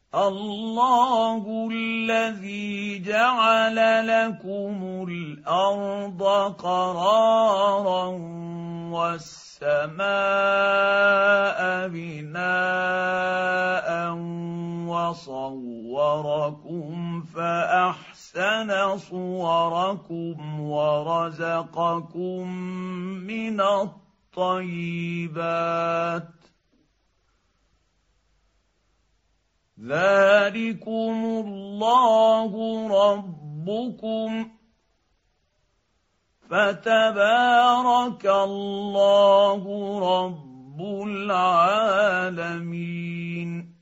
الله الذي جعل لكم الارض قرارا والسماء بناء وصوركم فاحسن صوركم ورزقكم من الطيبات ذلكم الله ربكم فتبارك الله رب العالمين.